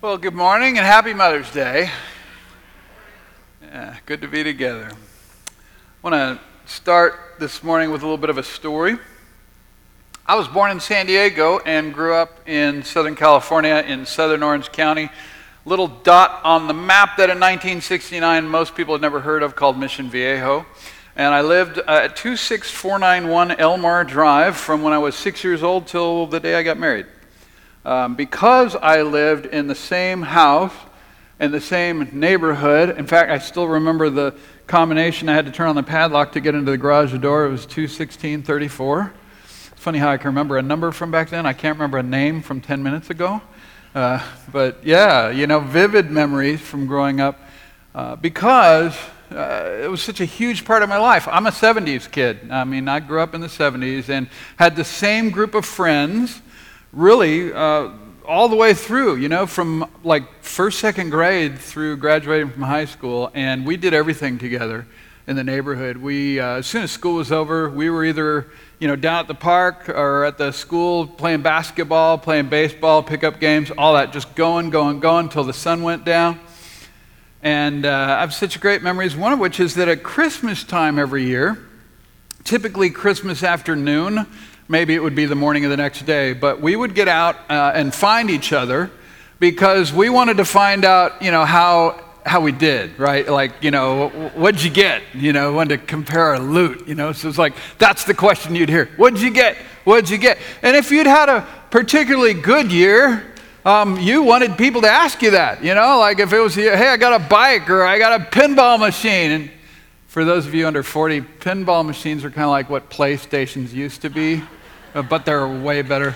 Well, good morning and happy Mother's Day. Yeah, good to be together. I want to start this morning with a little bit of a story. I was born in San Diego and grew up in Southern California in Southern Orange County. Little dot on the map that in 1969 most people had never heard of called Mission Viejo. And I lived at 26491 Elmar Drive from when I was 6 years old till the day I got married. Because I lived in the same house, in the same neighborhood. In fact, I still remember the combination. I had to turn on the padlock to get into the garage door. It was 21634. It's funny how I can remember a number from back then. I can't remember a name from 10 minutes ago. But yeah, vivid memories from growing up because it was such a huge part of my life. I'm a 70s kid. I grew up in the 70s and had the same group of friends really all the way through, from like first, second grade through graduating from high school, and we did everything together in the neighborhood. We, as soon as school was over, we were either, down at the park or at the school playing basketball, playing baseball, pickup games, all that, just going until the sun went down. And I have such great memories, one of which is that at Christmas time every year, typically Christmas afternoon, maybe it would be the morning of the next day, but we would get out and find each other because we wanted to find out, how we did, right? Like, what'd you get? Wanted to compare our loot, So it's like, that's the question you'd hear. What'd you get? What'd you get? And if you'd had a particularly good year, you wanted people to ask you that, Like if it was, hey, I got a bike or I got a pinball machine. And for those of you under 40, pinball machines are kind of like what PlayStations used to be. But they're way better.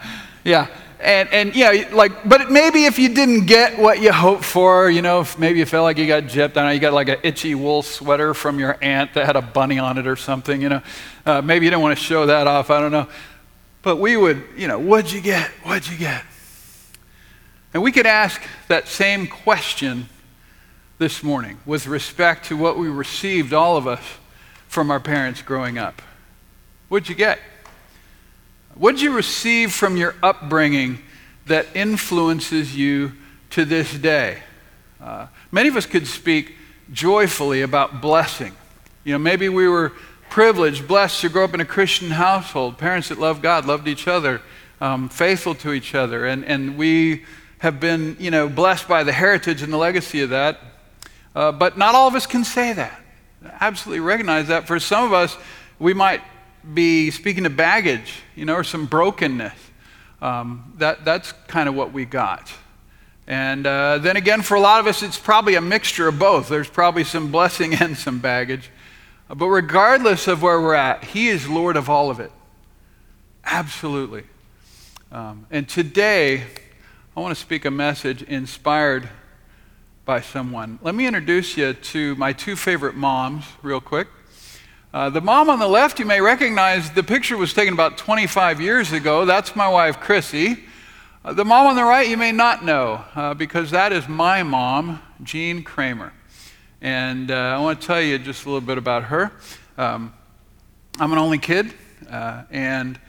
But maybe if you didn't get what you hoped for, if maybe you felt like you got gypped, I know you got like an itchy wool sweater from your aunt that had a bunny on it or something, maybe you didn't want to show that off, I don't know. But we would, what'd you get? What'd you get? And we could ask that same question this morning with respect to what we received, all of us, from our parents growing up. What'd you get? What did you receive from your upbringing that influences you to this day? Many of us could speak joyfully about blessing. Maybe we were privileged, blessed to grow up in a Christian household, parents that loved God, loved each other, faithful to each other, and we have been, blessed by the heritage and the legacy of that. But not all of us can say that. Absolutely recognize that. For some of us, we might be speaking to baggage, or some brokenness. That's kind of what we got. And then again, for a lot of us, it's probably a mixture of both. There's probably some blessing and some baggage. But regardless of where we're at, He is Lord of all of it. Absolutely. And today, I want to speak a message inspired by someone. Let me introduce you to my two favorite moms real quick. The mom on the left, you may recognize, the picture was taken about 25 years ago. That's my wife, Chrissy. The mom on the right, you may not know, because that is my mom, Jean Kramer. And I want to tell you just a little bit about her. I'm an only kid, and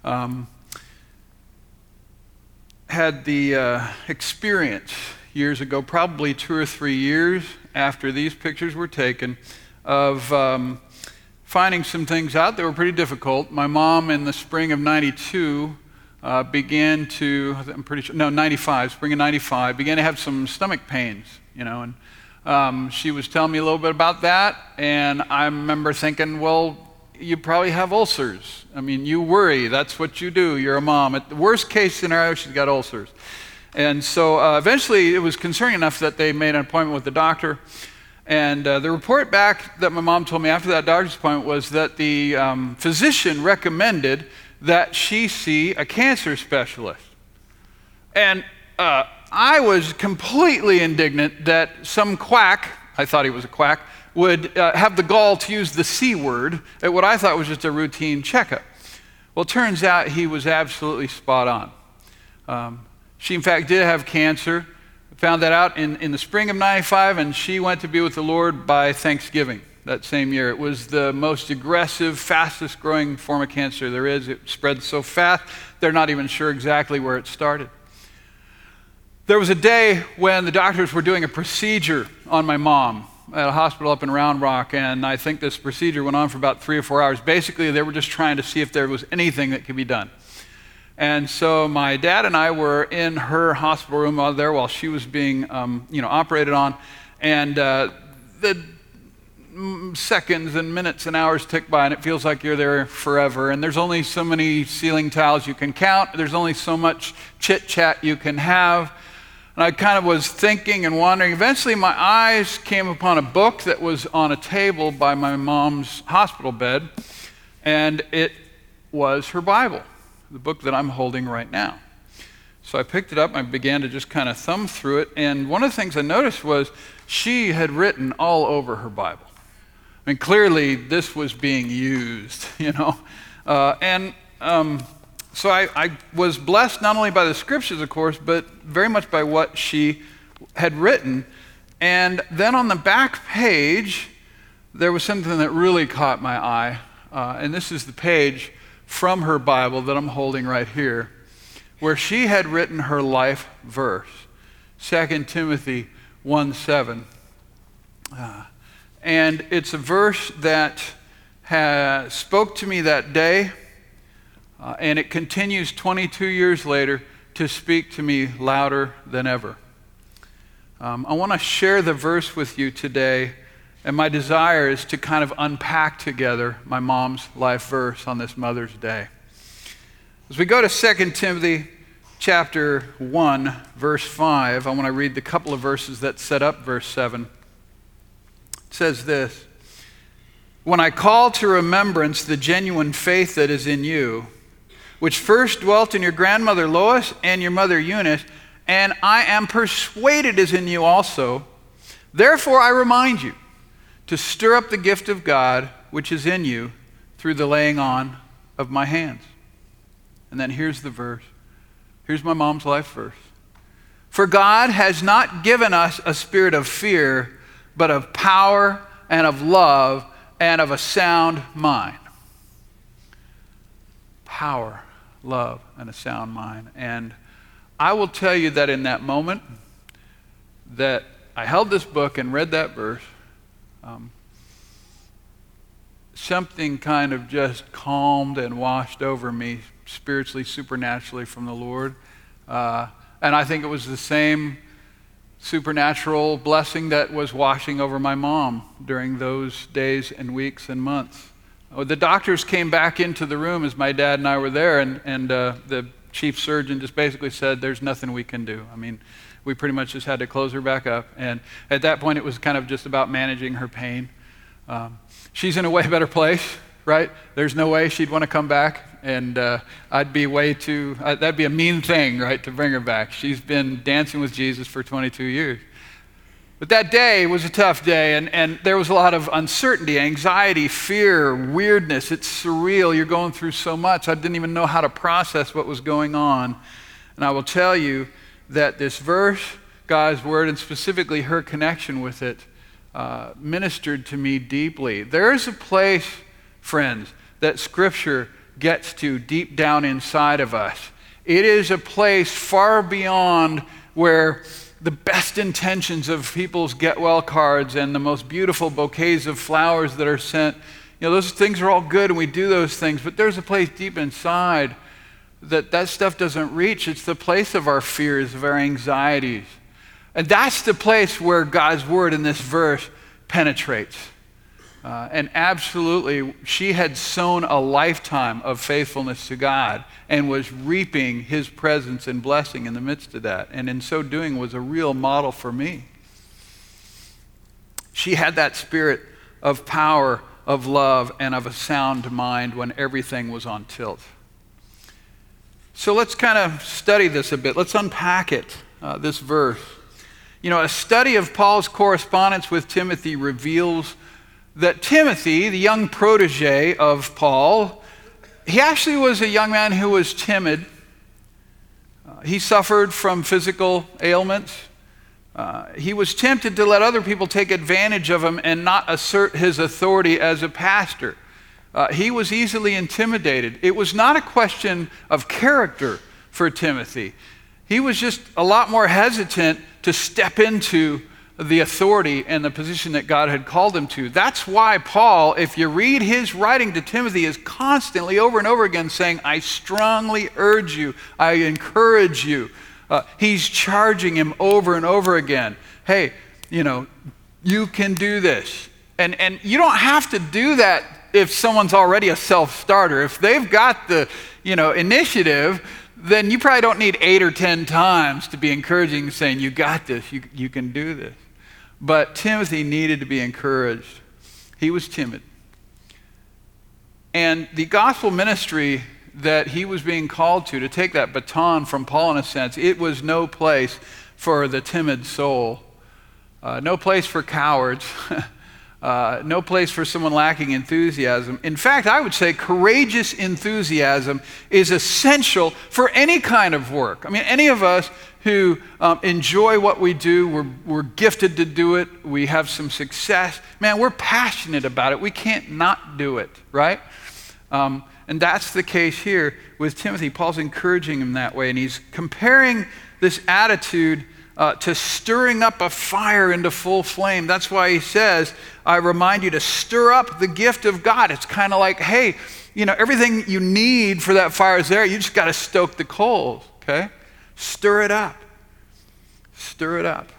had the experience years ago, probably 2 or 3 years after these pictures were taken, of finding some things out that were pretty difficult. My mom in the spring of 92 began to, spring of 95, began to have some stomach pains, and she was telling me a little bit about that, and I remember thinking, well, you probably have ulcers. You worry, that's what you do, you're a mom. At the worst case scenario, she's got ulcers. And so eventually it was concerning enough that they made an appointment with the doctor. And the report back that my mom told me after that doctor's appointment was that the physician recommended that she see a cancer specialist. And I was completely indignant that some quack, I thought he was a quack, would have the gall to use the C word at what I thought was just a routine checkup. Well, it turns out he was absolutely spot on. She, in fact, did have cancer. Found that out in the spring of 95, and she went to be with the Lord by Thanksgiving that same year. It was the most aggressive, fastest growing form of cancer there is. It spread so fast, they're not even sure exactly where it started. There was a day when the doctors were doing a procedure on my mom at a hospital up in Round Rock, and I think this procedure went on for about 3 or 4 hours. Basically, they were just trying to see if there was anything that could be done. And so my dad and I were in her hospital room out there while she was being, operated on, and the seconds and minutes and hours tick by, and it feels like you're there forever. And there's only so many ceiling tiles you can count. There's only so much chit-chat you can have. And I kind of was thinking and wondering. Eventually, my eyes came upon a book that was on a table by my mom's hospital bed, and it was her Bible, the book that I'm holding right now. So I picked it up and I began to just kind of thumb through it. And one of the things I noticed was she had written all over her Bible. I mean, clearly this was being used, So I was blessed not only by the scriptures, of course, but very much by what she had written. And then on the back page, there was something that really caught my eye. And this is the page from her Bible that I'm holding right here, where she had written her life verse, 2 Timothy 1:7. And it's a verse that spoke to me that day. And it continues 22 years later to speak to me louder than ever. I want to share the verse with you today, and my desire is to kind of unpack together my mom's life verse on this Mother's Day. As we go to 2 Timothy chapter 1, verse 5, I want to read the couple of verses that set up verse 7. It says this: "When I call to remembrance the genuine faith that is in you, which first dwelt in your grandmother Lois and your mother Eunice, and I am persuaded is in you also. Therefore I remind you to stir up the gift of God which is in you through the laying on of my hands." And then here's the verse. Here's my mom's life verse. "For God has not given us a spirit of fear, but of power and of love and of a sound mind." Power, love, and a sound mind. And I will tell you that in that moment that I held this book and read that verse, something kind of just calmed and washed over me spiritually, supernaturally from the Lord. And I think it was the same supernatural blessing that was washing over my mom during those days and weeks and months. The doctors came back into the room as my dad and I were there, and the chief surgeon just basically said, "There's nothing we can do." I mean, we pretty much just had to close her back up. And at that point, it was kind of just about managing her pain. She's in a way better place, right? There's no way she'd want to come back, and I'd be way too, that'd be a mean thing, right, to bring her back. She's been dancing with Jesus for 22 years. But that day was a tough day, and there was a lot of uncertainty, anxiety, fear, weirdness. It's surreal. You're going through so much. I didn't even know how to process what was going on. And I will tell you that this verse, God's word, and specifically her connection with it, ministered to me deeply. There is a place, friends, that Scripture gets to deep down inside of us. It is a place far beyond where the best intentions of people's get well cards and the most beautiful bouquets of flowers that are sent, those things are all good and we do those things, but there's a place deep inside that stuff doesn't reach. It's the place of our fears, of our anxieties. And that's the place where God's word in this verse penetrates. And absolutely, she had sown a lifetime of faithfulness to God and was reaping his presence and blessing in the midst of that. And in so doing was a real model for me. She had that spirit of power, of love, and of a sound mind when everything was on tilt. So let's kind of study this a bit. Let's unpack it, this verse. A study of Paul's correspondence with Timothy reveals that Timothy, the young protege of Paul, he actually was a young man who was timid. He suffered from physical ailments. He was tempted to let other people take advantage of him and not assert his authority as a pastor. He was easily intimidated. It was not a question of character for Timothy. He was just a lot more hesitant to step into the authority and the position that God had called him to. That's why Paul, if you read his writing to Timothy, is constantly over and over again saying, I strongly urge you, I encourage you. He's charging him over and over again. Hey, you can do this. And you don't have to do that if someone's already a self-starter. If they've got the, initiative, then you probably don't need 8 or 10 times to be encouraging, saying, you got this, you can do this. But Timothy needed to be encouraged. He was timid. And the gospel ministry that he was being called to take that baton from Paul in a sense, it was no place for the timid soul. No place for cowards. No place for someone lacking enthusiasm. In fact, I would say courageous enthusiasm is essential for any kind of work. I mean, any of us who enjoy what we do, we're gifted to do it, we have some success, man, we're passionate about it. We can't not do it, right? And that's the case here with Timothy. Paul's encouraging him that way, and he's comparing this attitude to stirring up a fire into full flame. That's why he says, I remind you to stir up the gift of God. It's kind of like, hey, everything you need for that fire is there. You just got to stoke the coals, okay? Stir it up. Stir it up.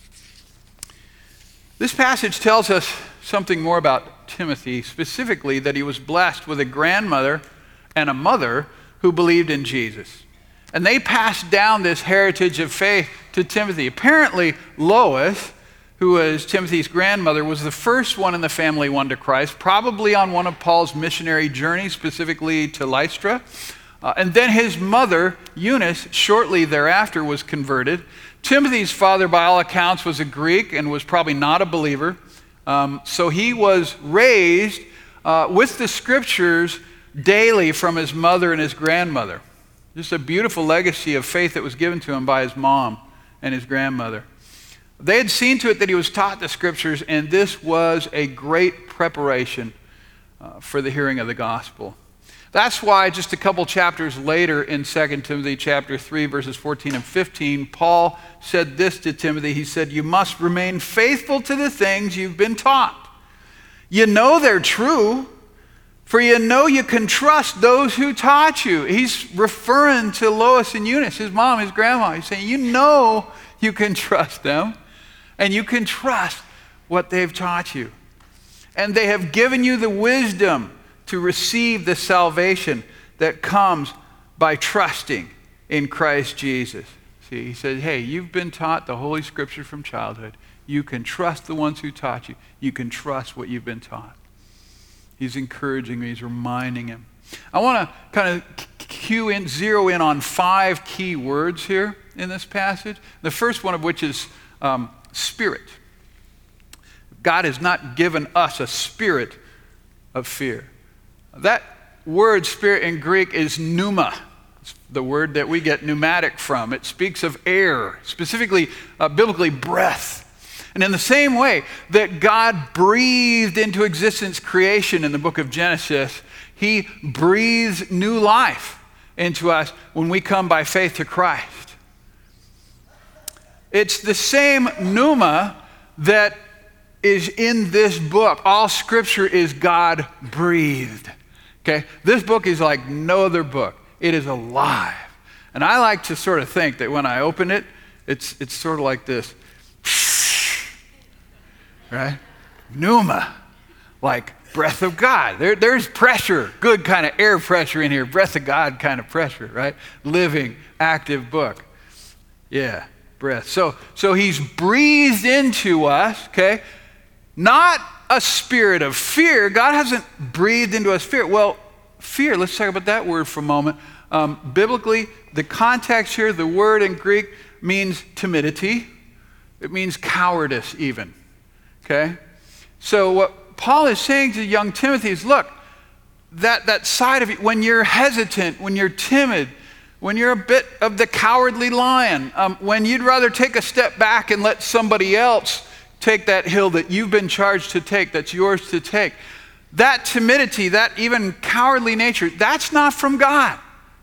This passage tells us something more about Timothy, specifically that he was blessed with a grandmother and a mother who believed in Jesus. And they passed down this heritage of faith to Timothy. Apparently, Lois, who was Timothy's grandmother, was the first one in the family won to Christ, probably on one of Paul's missionary journeys, specifically to Lystra. And then his mother, Eunice, shortly thereafter was converted. Timothy's father, by all accounts, was a Greek and was probably not a believer. So he was raised with the scriptures daily from his mother and his grandmother. Just a beautiful legacy of faith that was given to him by his mom and his grandmother. They had seen to it that he was taught the scriptures, and this was a great preparation for the hearing of the gospel. That's why just a couple chapters later in 2 Timothy chapter 3, verses 14 and 15, Paul said this to Timothy. He said, you must remain faithful to the things you've been taught. You know they're true, for you know you can trust those who taught you. He's referring to Lois and Eunice, his mom, his grandma. He's saying, you know you can trust them, and you can trust what they've taught you. And they have given you the wisdom to receive the salvation that comes by trusting in Christ Jesus. See, he said, hey, you've been taught the Holy Scripture from childhood. You can trust the ones who taught you. You can trust what you've been taught. He's encouraging me. He's reminding him. I want to kind of zero in on 5 key words here in this passage. The first one of which is spirit. God has not given us a spirit of fear. That word spirit in Greek is pneuma. It's the word that we get pneumatic from. It speaks of air, specifically biblically breath. And in the same way that God breathed into existence creation in the book of Genesis, he breathes new life into us when we come by faith to Christ. It's the same pneuma that is in this book. All scripture is God breathed. Okay? This book is like no other book. It is alive. And I like to sort of think that when I open it, it's sort of like this. Right? Pneuma, like breath of God. There's pressure, good kind of air pressure in here, breath of God kind of pressure, right? Living, active book. Yeah, breath. So he's breathed into us, okay? Not a spirit of fear. God hasn't breathed into us fear. Well, fear, let's talk about that word for a moment. Biblically, the context here, the word in Greek means timidity. It means cowardice even. Okay? So what Paul is saying to young Timothy is, look, that side of you, when you're hesitant, when you're timid, when you're a bit of the cowardly lion, when you'd rather take a step back and let somebody else take that hill that you've been charged to take, that's yours to take, that timidity, that even cowardly nature, that's not from God.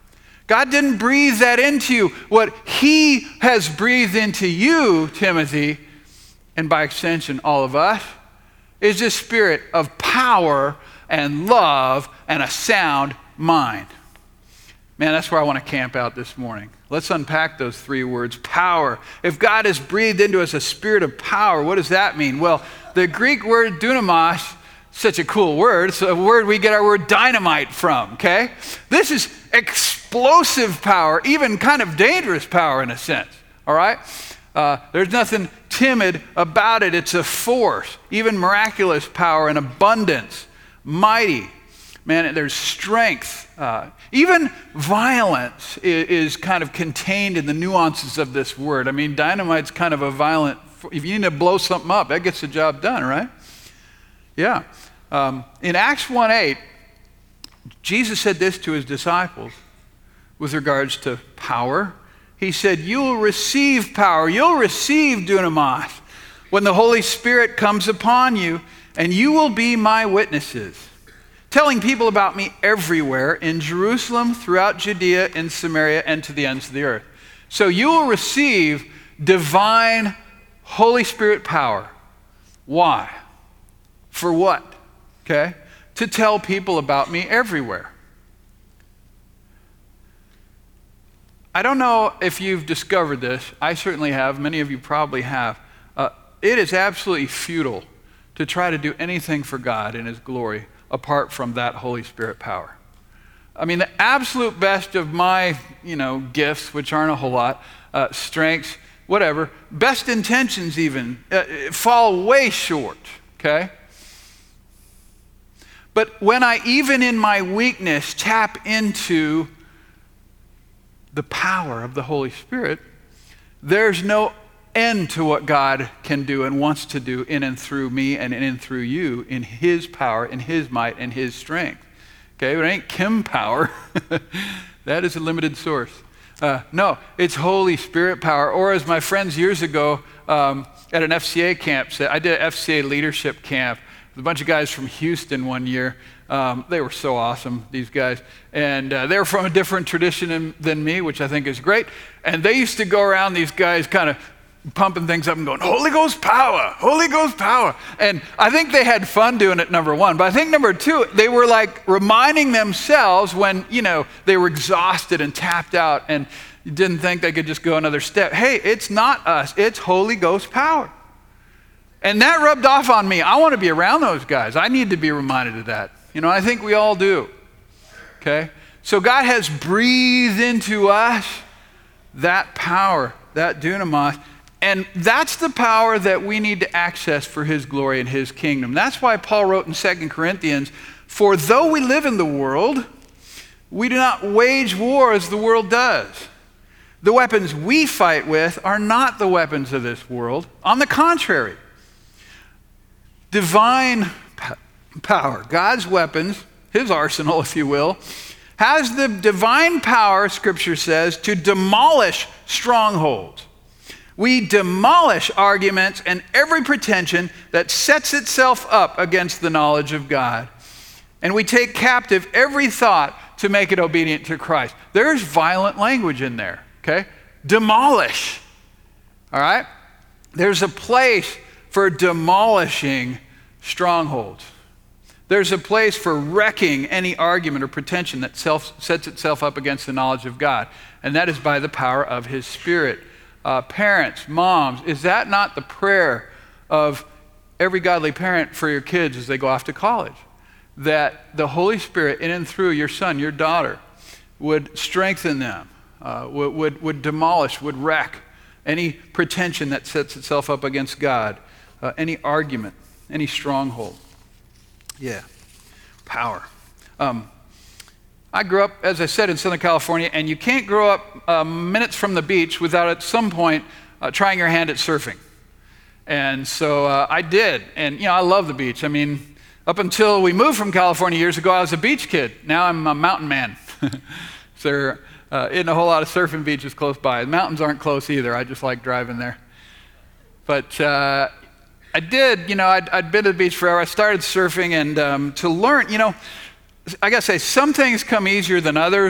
God didn't breathe that into you. What he has breathed into you, Timothy, and by extension all of us, is this spirit of power and love and a sound mind. Man, that's where I want to camp out this morning. Let's unpack those three words. Power. If God has breathed into us a spirit of power, what does that mean? Well, the Greek word dunamos, such a cool word. It's a word we get our word dynamite from, okay? This is explosive power, even kind of dangerous power in a sense, all right? There's nothing timid about it. It's a force, even miraculous power and abundance, mighty. Man, there's strength. Even violence is kind of contained in the nuances of this word. I mean, dynamite's kind of a violent, if you need to blow something up, that gets the job done, right? Yeah. In Acts 1:8, Jesus said this to his disciples with regards to power. He said, you will receive power, you'll receive dunamos when the Holy Spirit comes upon you, and you will be my witnesses, telling people about me everywhere in Jerusalem, throughout Judea, in Samaria, and to the ends of the earth. So you will receive divine Holy Spirit power. Why? For what? Okay? To tell people about me everywhere. I don't know if you've discovered this. I certainly have. Many of you probably have. It is absolutely futile to try to do anything for God in his glory apart from that Holy Spirit power. I mean, the absolute best of my, gifts, which aren't a whole lot, strengths, whatever, best intentions even, fall way short, okay? But when I, even in my weakness, tap into the power of the Holy Spirit, there's no end to what God can do and wants to do in and through me and in and through you in his power, in his might, and his strength. Okay, but it ain't Kim power. That is a limited source. No, it's Holy Spirit power. Or as my friends years ago at an FCA camp said, I did an FCA leadership camp with a bunch of guys from Houston one year. They were so awesome, these guys. And they were from a different tradition than me, which I think is great. And they used to go around, these guys kind of pumping things up and going, Holy Ghost power, Holy Ghost power. And I think they had fun doing it, number one. But I think number two, they were like reminding themselves when, they were exhausted and tapped out and didn't think they could just go another step. Hey, it's not us, it's Holy Ghost power. And that rubbed off on me. I want to be around those guys. I need to be reminded of that. I think we all do. Okay? So God has breathed into us that power, that dunamos. And that's the power that we need to access for his glory and his kingdom. That's why Paul wrote in 2 Corinthians, for though we live in the world, we do not wage war as the world does. The weapons we fight with are not the weapons of this world. On the contrary, divine power, God's weapons, his arsenal, if you will, has the divine power, Scripture says, to demolish strongholds. We demolish arguments and every pretension that sets itself up against the knowledge of God. And we take captive every thought to make it obedient to Christ. There's violent language in there, okay? Demolish, all right? There's a place for demolishing strongholds. There's a place for wrecking any argument or pretension that sets itself up against the knowledge of God. And that is by the power of his Spirit. Parents, moms, is that not the prayer of every godly parent for your kids as they go off to college? That the Holy Spirit in and through your son, your daughter, would strengthen them, would demolish, would wreck any pretension that sets itself up against God, any argument, any stronghold. Yeah, power. I grew up, as I said, in Southern California, and you can't grow up minutes from the beach without at some point trying your hand at surfing. And so I did. And, I love the beach. I mean, up until we moved from California years ago, I was a beach kid. Now I'm a mountain man. So there isn't a whole lot of surfing beaches close by. The mountains aren't close either. I just like driving there. But I did, I'd been to the beach forever. I started surfing, and to learn, I gotta say, some things come easier than others.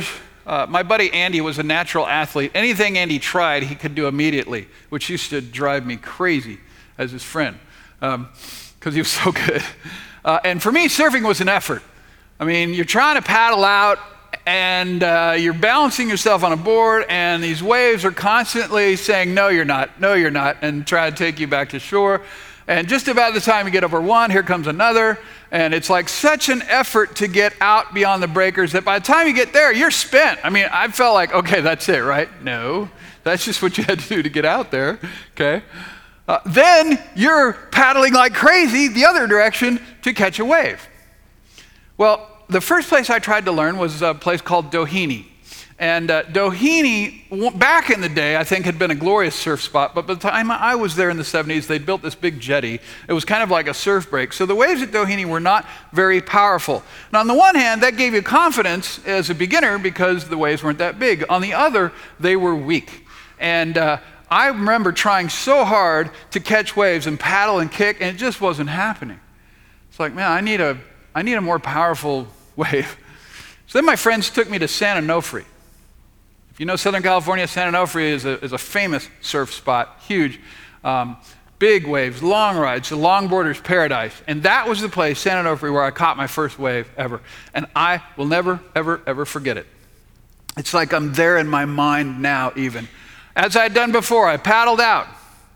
my buddy Andy was a natural athlete. Anything Andy tried, he could do immediately, which used to drive me crazy as his friend because he was so good. And for me, surfing was an effort. I mean, you're trying to paddle out and you're balancing yourself on a board and these waves are constantly saying, no, you're not, and try to take you back to shore. And just about the time you get over one, here comes another. And it's like such an effort to get out beyond the breakers that by the time you get there, you're spent. I mean, I felt like, okay, that's it, right? No, that's just what you had to do to get out there, okay? Then you're paddling like crazy the other direction to catch a wave. Well, the first place I tried to learn was a place called Doheny. And Doheny, back in the day, I think had been a glorious surf spot, but by the time I was there in the 70s, they built this big jetty. It was kind of like a surf break. So the waves at Doheny were not very powerful. And on the one hand, that gave you confidence as a beginner because the waves weren't that big. On the other, they were weak. And I remember trying so hard to catch waves and paddle and kick, and it just wasn't happening. It's like, man, I need a more powerful wave. So then my friends took me to San Onofre. If you know Southern California, San Onofre is a famous surf spot, huge, big waves, long rides, the longboarder's paradise. And that was the place, San Onofre, where I caught my first wave ever. And I will never, ever, ever forget it. It's like I'm there in my mind now even. As I had done before, I paddled out.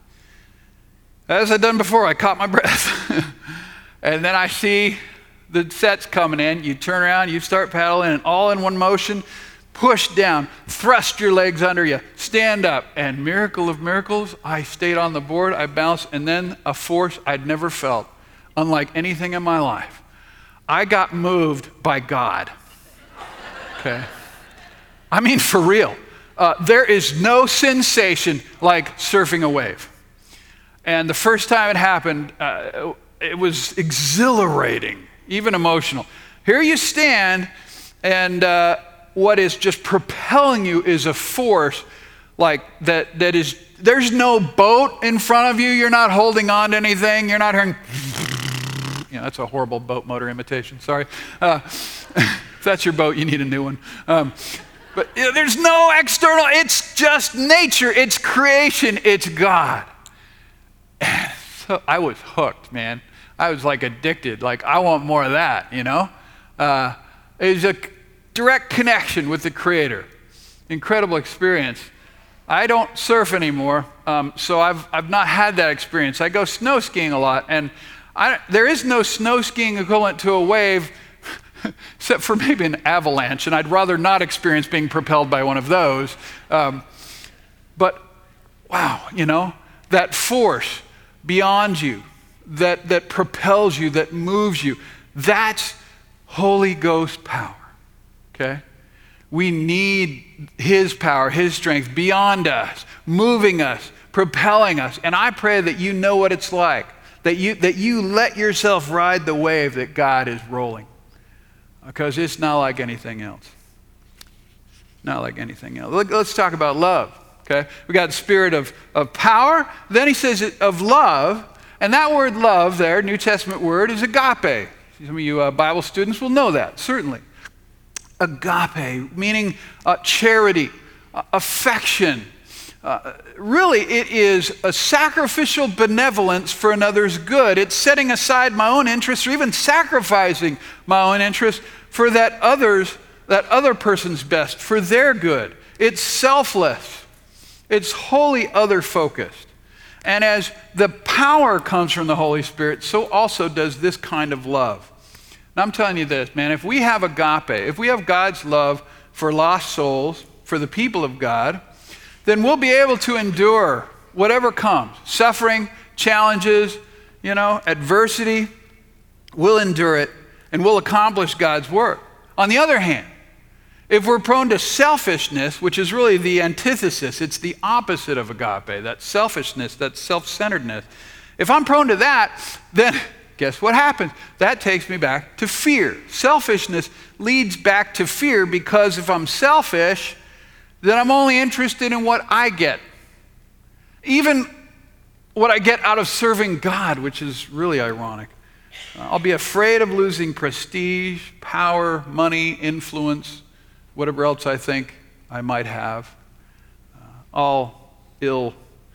As I'd done before, I caught my breath. And then I see the sets coming in. You turn around, you start paddling, and all in one motion, push down, thrust your legs under you, stand up, and miracle of miracles, I stayed on the board, I bounced, and then a force I'd never felt, unlike anything in my life. I got moved by God. Okay? I mean, for real. There is no sensation like surfing a wave. And the first time it happened, it was exhilarating, even emotional. Here you stand, and what is just propelling you is a force like that is, there's no boat in front of you. You're not holding on to anything. You're not hearing, that's a horrible boat motor imitation, sorry. If that's your boat, you need a new one. But there's no external, it's just nature, it's creation, it's God. And so I was hooked, man. I was like addicted, like I want more of that, It was a direct connection with the Creator. Incredible experience. I don't surf anymore, so I've not had that experience. I go snow skiing a lot, and there is no snow skiing equivalent to a wave except for maybe an avalanche, and I'd rather not experience being propelled by one of those. But wow, that force beyond you, that propels you, that moves you, that's Holy Ghost power. Okay? We need His power, His strength beyond us, moving us, propelling us. And I pray that you know what it's like, that you let yourself ride the wave that God is rolling. Because it's not like anything else. Not like anything else. Let's talk about love. Okay? We got the spirit of power. Then he says of love. And that word love there, New Testament word, is agape. Some of you Bible students will know that, certainly. Agape, meaning charity, affection. Really, it is a sacrificial benevolence for another's good. It's setting aside my own interests or even sacrificing my own interests for that other person's best, for their good. It's selfless. It's wholly other-focused. And as the power comes from the Holy Spirit, so also does this kind of love. And I'm telling you this, man, if we have agape, if we have God's love for lost souls, for the people of God, then we'll be able to endure whatever comes. Suffering, challenges, adversity. We'll endure it and we'll accomplish God's work. On the other hand, if we're prone to selfishness, which is really the antithesis, it's the opposite of agape, that selfishness, that self-centeredness. If I'm prone to that, then guess what happens? That takes me back to fear. Selfishness leads back to fear because if I'm selfish, then I'm only interested in what I get. Even what I get out of serving God, which is really ironic. I'll be afraid of losing prestige, power, money, influence, whatever else I think I might have, all ill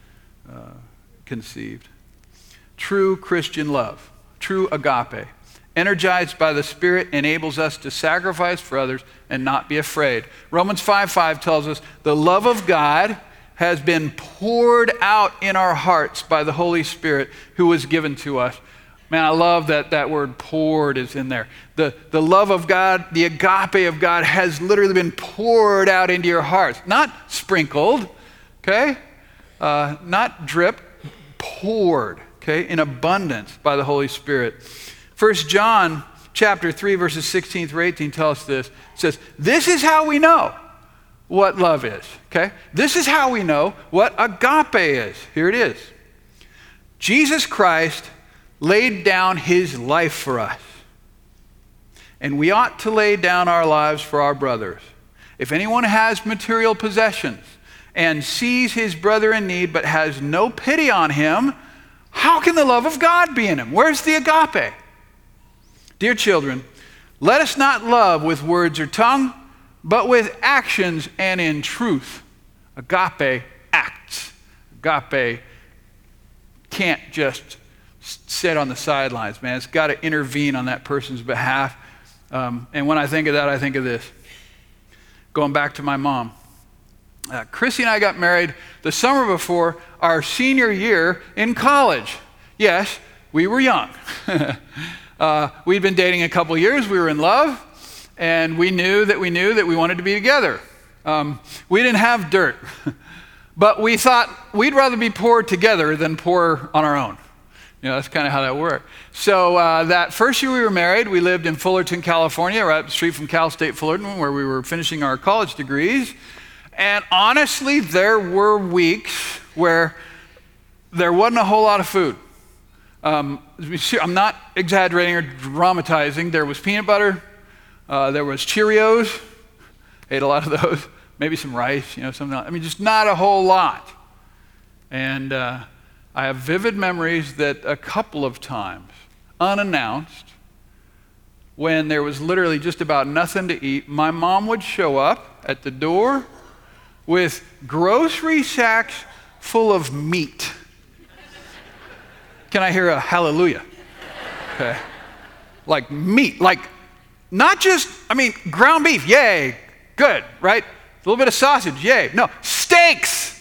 conceived. True Christian love, true agape, energized by the Spirit, enables us to sacrifice for others and not be afraid. Romans 5:5 tells us the love of God has been poured out in our hearts by the Holy Spirit who was given to us. Man, I love that word poured is in there. The love of God, the agape of God has literally been poured out into your hearts. Not sprinkled, okay? Not drip, poured, okay? In abundance by the Holy Spirit. 1 John chapter 3, verses 16 through 18 tell us this. It says, this is how we know what love is, okay? This is how we know what agape is. Here it is. Jesus Christ laid down his life for us. And we ought to lay down our lives for our brothers. If anyone has material possessions and sees his brother in need but has no pity on him, how can the love of God be in him? Where's the agape? Dear children, let us not love with words or tongue, but with actions and in truth. Agape acts. Agape can't just sit on the sidelines, man. It's got to intervene on that person's behalf. And when I think of that, I think of this. Going back to my mom. Chrissy and I got married the summer before our senior year in college. Yes, we were young. We'd been dating a couple years. We were in love. And we knew that we wanted to be together. We didn't have dirt. But we thought we'd rather be poor together than poor on our own. You know, that's kind of how that worked. So that first year we were married, we lived in Fullerton, California, right up the street from Cal State Fullerton, where we were finishing our college degrees. And honestly, there were weeks where there wasn't a whole lot of food. I'm not exaggerating or dramatizing. There was peanut butter. There was Cheerios. Ate a lot of those. Maybe some rice, you know, something else. I mean, just not a whole lot. And I have vivid memories that a couple of times, unannounced, when there was literally just about nothing to eat, my mom would show up at the door with grocery sacks full of meat. Can I hear a hallelujah? Okay. Like meat, like not just, ground beef, yay, good, right? A little bit of sausage, yay. No, steaks,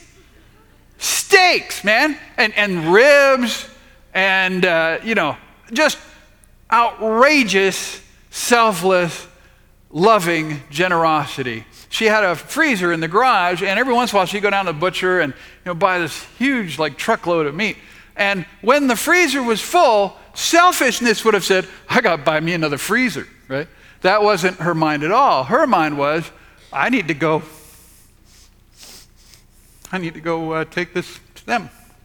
man, and ribs, and just outrageous, selfless, loving generosity. She had a freezer in the garage, and every once in a while she'd go down to the butcher and buy this huge truckload of meat. And when the freezer was full, selfishness would have said, I got to buy me another freezer, right? That wasn't her mind at all. Her mind was, I need to go take this to them.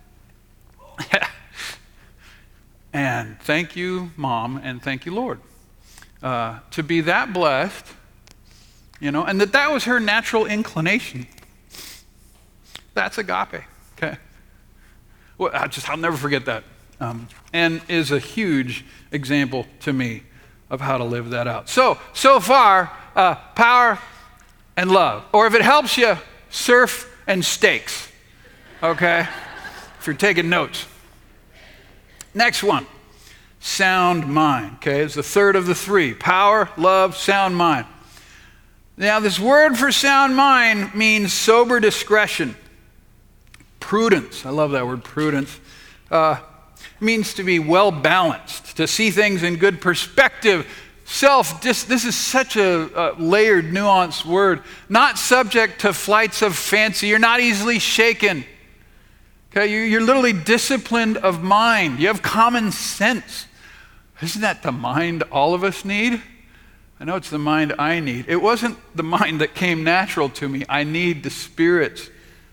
And thank you, Mom, and thank you, Lord, to be that blessed, and that was her natural inclination. That's agape, okay? Well, I'll never forget that. And is a huge example to me of how to live that out. So far, power and love. Or if it helps you, surf and steaks, okay? If you're taking notes. Next one, sound mind, okay? It's the third of the three. Power, love, sound mind. Now, this word for sound mind means sober discretion. Prudence, I love that word, prudence. It means to be well-balanced, to see things in good perspective. This is such a layered, nuanced word. Not subject to flights of fancy. You're not easily shaken. Okay, you're literally disciplined of mind. You have common sense. Isn't that the mind all of us need? I know it's the mind I need. It wasn't the mind that came natural to me. I need the Spirit's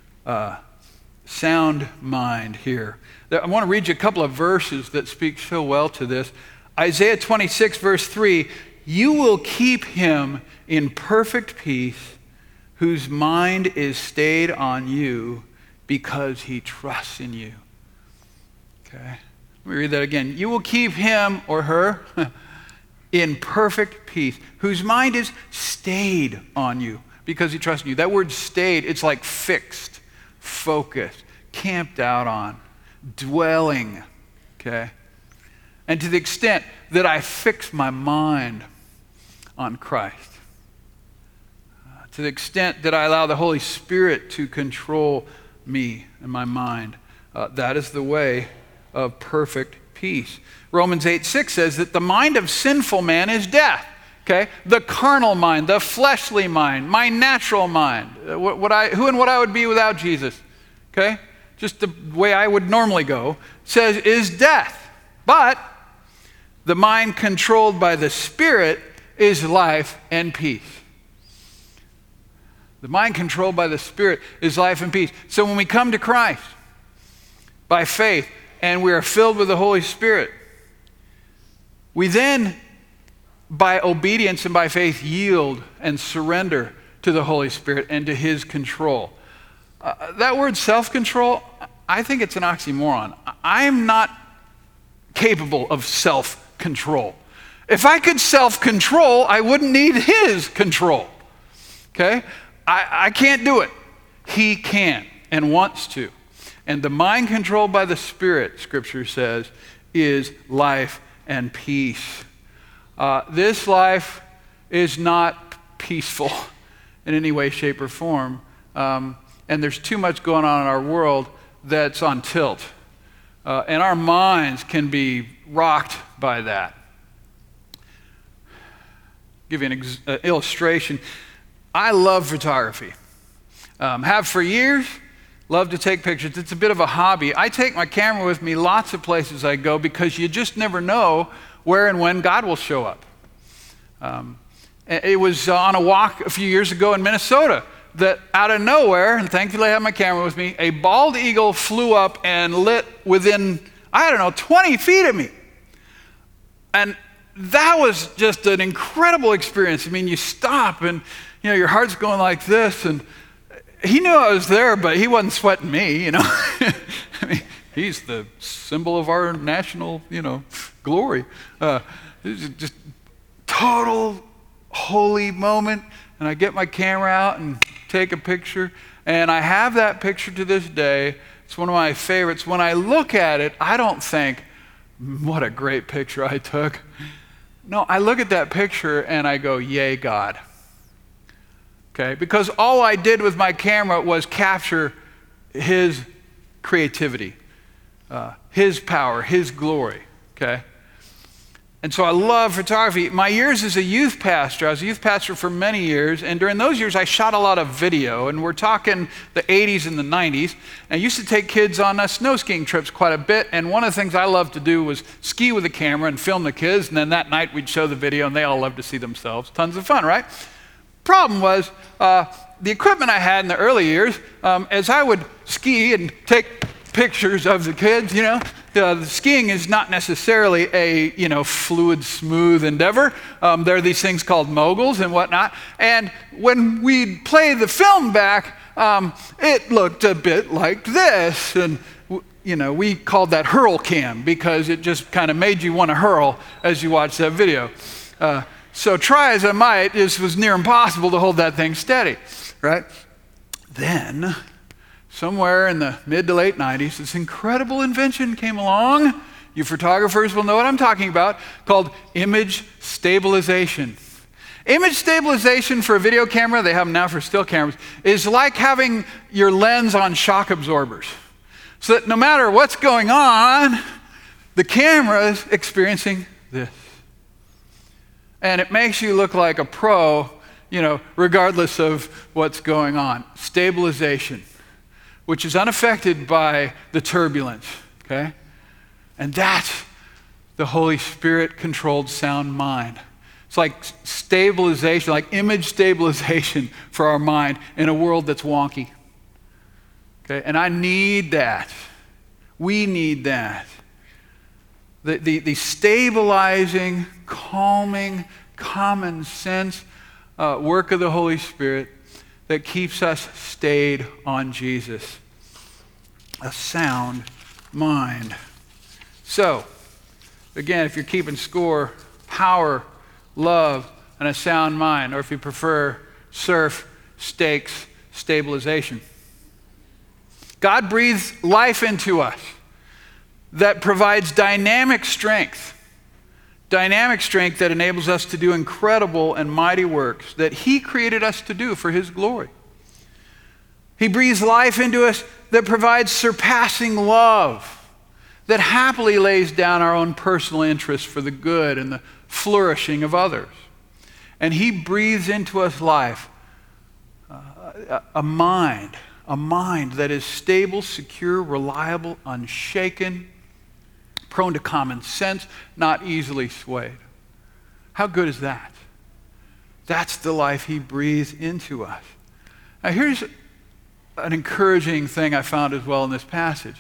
sound mind here. I want to read you a couple of verses that speak so well to this. Isaiah 26, verse 3, you will keep him in perfect peace whose mind is stayed on you because he trusts in you. Okay, let me read that again. You will keep him or her in perfect peace, whose mind is stayed on you because he trusts in you. That word stayed, it's like fixed, focused, camped out on, dwelling, okay? And to the extent that I fix my mind on Christ, to the extent that I allow the Holy Spirit to control me and my mind, that is the way of perfect peace. Romans 8:6 says that the mind of sinful man is death. Okay, the carnal mind, the fleshly mind, my natural mind, who and what I would be without Jesus. Okay, just the way I would normally go, says is death. But the mind controlled by the Spirit is life and peace. The mind controlled by the Spirit is life and peace. So when we come to Christ by faith and we are filled with the Holy Spirit, we then, by obedience and by faith, yield and surrender to the Holy Spirit and to his control. That word self-control, I think it's an oxymoron. I am not capable of self-control. If I could self-control, I wouldn't need his control. Okay? I can't do it. He can and wants to. And the mind controlled by the Spirit, Scripture says, is life and peace. This life is not peaceful in any way, shape, or form. And there's too much going on in our world that's on tilt. And our minds can be rocked by that. Give you an illustration. I love photography. Have for years. Love to take pictures. It's a bit of a hobby. I take my camera with me lots of places I go because you just never know where and when God will show up. It was on a walk a few years ago in Minnesota that out of nowhere, and thankfully I have my camera with me, a bald eagle flew up and lit within, 20 feet of me. And that was just an incredible experience. I mean, you stop and, your heart's going like this, and he knew I was there, but he wasn't sweating me, I mean, he's the symbol of our national, glory. It was just total holy moment. And I get my camera out and take a picture. And I have that picture to this day. It's one of my favorites. When I look at it, I don't think, what a great picture I took. No, I look at that picture and I go, yay, God. Okay, because all I did with my camera was capture his creativity, his power, his glory, okay? And so I love photography. My years as a youth pastor, I was a youth pastor for many years, and during those years I shot a lot of video, and we're talking the 80s and the 90s, and I used to take kids on snow skiing trips quite a bit, and one of the things I loved to do was ski with a camera and film the kids, and then that night we'd show the video, and they all loved to see themselves. Tons of fun, right? Problem was, the equipment I had in the early years, as I would ski and take pictures of the kids, the skiing is not necessarily a, fluid, smooth endeavor. There are these things called moguls and whatnot. And when we'd play the film back, it looked a bit like this. And, we called that hurl cam because it just kind of made you want to hurl as you watched that video. So try as I might, it was near impossible to hold that thing steady, right? Then, somewhere in the mid to late 90s, this incredible invention came along. You photographers will know what I'm talking about, called image stabilization. Image stabilization for a video camera, they have them now for still cameras, is like having your lens on shock absorbers. So that no matter what's going on, the camera is experiencing this. And it makes you look like a pro, regardless of what's going on. Stabilization, which is unaffected by the turbulence, okay? And that's the Holy Spirit-controlled sound mind. It's like stabilization, like image stabilization for our mind in a world that's wonky, okay? And I need that. We need that. The stabilizing, calming, common sense work of the Holy Spirit that keeps us stayed on Jesus. A sound mind. So, again, if you're keeping score, power love, and a sound mind, or if you prefer, surf, stakes, stabilization. God breathes life into us that provides dynamic strength that enables us to do incredible and mighty works that he created us to do for his glory. He breathes life into us that provides surpassing love, that happily lays down our own personal interests for the good and the flourishing of others. And he breathes into us life, a mind that is stable, secure, reliable, unshaken, prone to common sense, not easily swayed. How good is that? That's the life he breathes into us. Now here's an encouraging thing I found as well in this passage.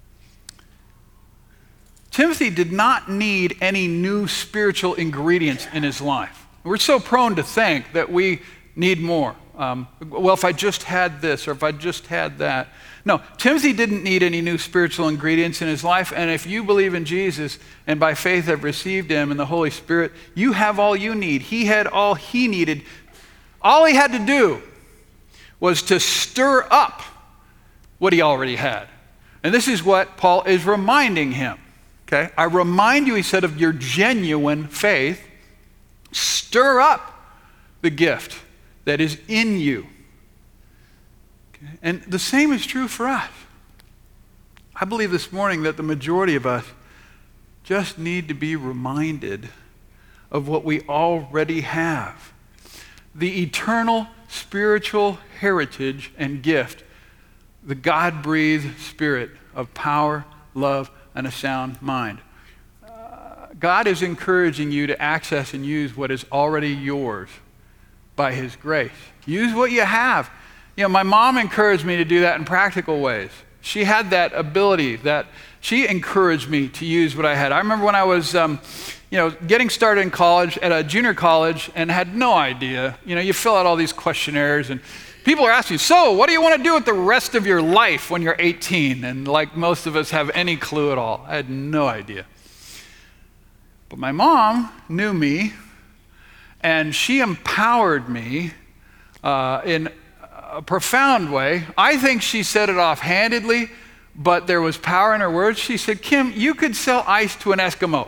Timothy did not need any new spiritual ingredients in his life. We're so prone to think that we need more. Well, if I just had this, or if I just had that. No, Timothy didn't need any new spiritual ingredients in his life, and if you believe in Jesus and by faith have received him and the Holy Spirit, you have all you need. He had all he needed. All he had to do was to stir up what he already had. And this is what Paul is reminding him. Okay? I remind you, he said, of your genuine faith. Stir up the gift that is in you. Okay? And the same is true for us. I believe this morning that the majority of us just need to be reminded of what we already have. The eternal spiritual heritage and gift, the God-breathed spirit of power, love, and a sound mind. God is encouraging you to access and use what is already yours by his grace. Use what you have. You know, my mom encouraged me to do that in practical ways. She had that ability, that she encouraged me to use what I had. I remember when I was getting started in college, at a junior college, and had no idea. You know, you fill out all these questionnaires, and people are asking you, so what do you want to do with the rest of your life when you're 18? And like most of us have any clue at all. I had no idea. But my mom knew me, and she empowered me in a profound way. I think she said it offhandedly, but there was power in her words. She said, Kim, you could sell ice to an Eskimo.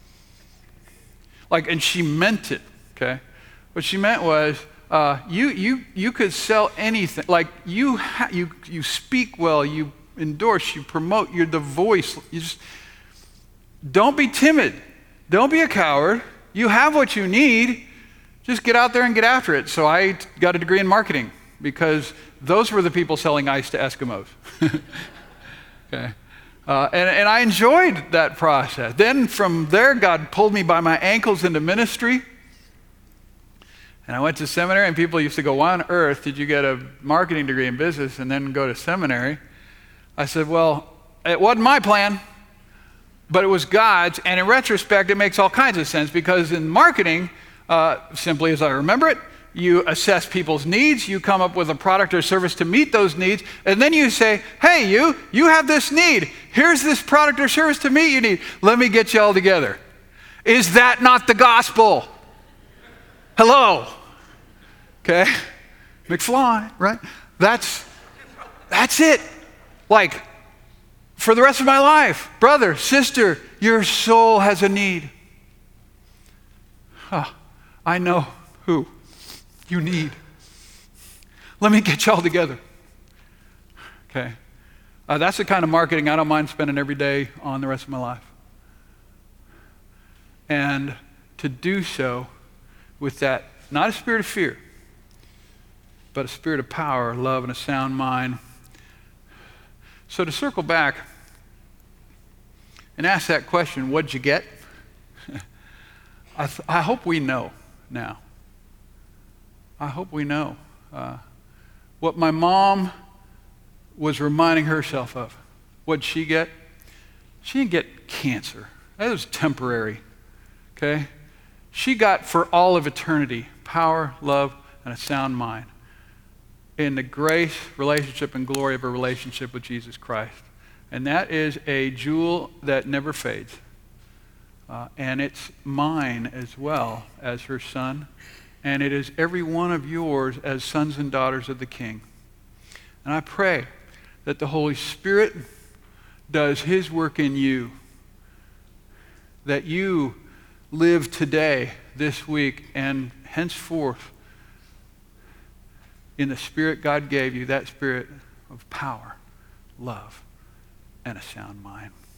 And she meant it, okay? What she meant was, you could sell anything. You speak well, you endorse, you promote, you're the voice. You just don't be timid. Don't be a coward. You have what you need. Just get out there and get after it. So I got a degree in marketing because those were the people selling ice to Eskimos. Okay. And I enjoyed that process. Then from there, God pulled me by my ankles into ministry. And I went to seminary, and people used to go, why on earth did you get a marketing degree in business and then go to seminary? I said, well, it wasn't my plan, but it was God's. And in retrospect, it makes all kinds of sense because in marketing, simply as I remember it, you assess people's needs, you come up with a product or service to meet those needs, and then you say, hey, you have this need. Here's this product or service to meet your need. Let me get you all together. Is that not the gospel? Hello? Okay? McFly, right? That's it. For the rest of my life, brother, sister, your soul has a need. I know who you need. Let me get you all together. Okay? That's the kind of marketing I don't mind spending every day on the rest of my life. And to do so with that, not a spirit of fear, but a spirit of power, love, and a sound mind. So to circle back and ask that question, what'd you get? I hope we know now. I hope we know what my mom was reminding herself of. What'd she get? She didn't get cancer. That was temporary. Okay? She got for all of eternity power, love, and a sound mind in the grace, relationship, and glory of a relationship with Jesus Christ. And that is a jewel that never fades. and it's mine as well as her son, and it is every one of yours as sons and daughters of the King. And I pray that the Holy Spirit does his work in you, that you live today, this week, and henceforth in the spirit God gave you, that spirit of power, love, and a sound mind.